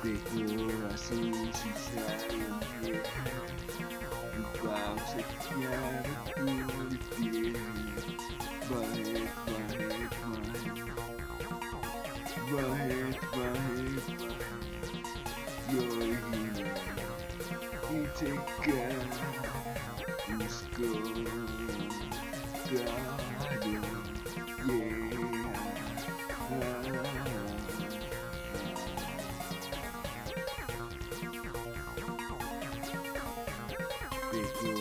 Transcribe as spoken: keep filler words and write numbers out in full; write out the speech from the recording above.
Mejor así si sale vamos a setear por ti. Vale, vale, vale. Vale, vale, vale. Yo giro y te busco caro. Yeah.